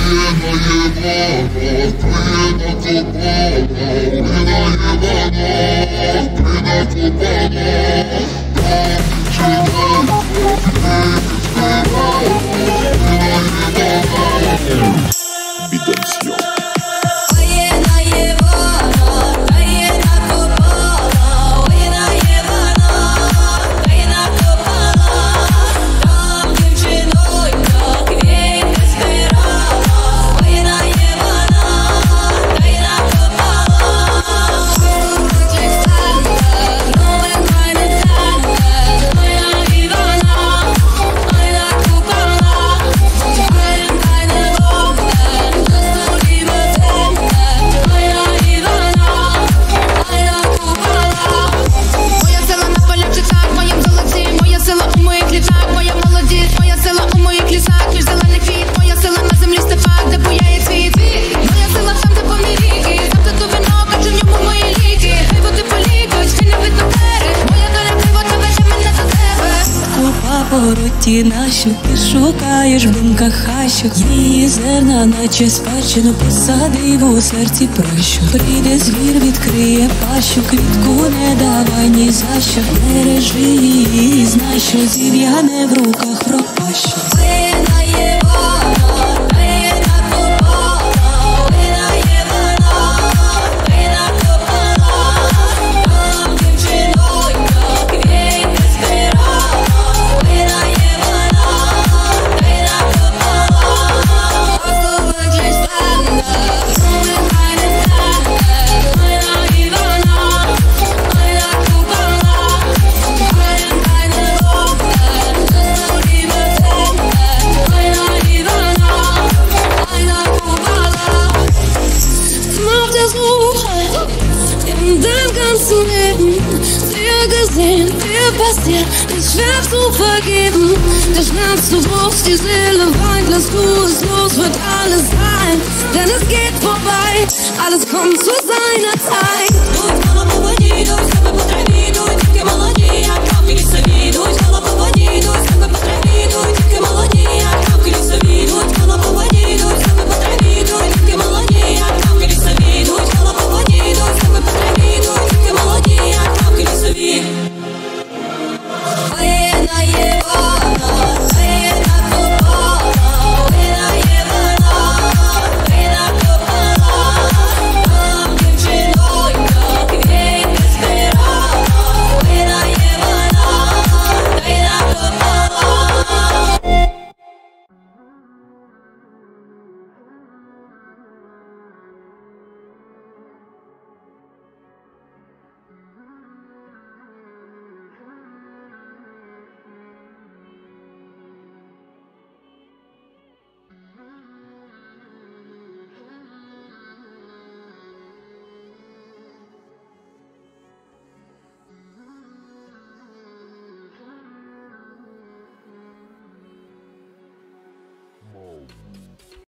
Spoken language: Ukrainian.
Bidencio. Пороті нашу ти шукаєш в думках хащок. Її зерна, наче спадщину, посадив у серці пращу. Прийде звір, відкриє пащу, квітку не давай ні за що. Бережи її, знай, що зів'яне в руках пропащу. Ist schwer zu vergeben, der Schmerz zu groß, die Seele weint, lass du es los, wird alles sein, denn es geht vorbei, alles kommt zu seiner Zeit.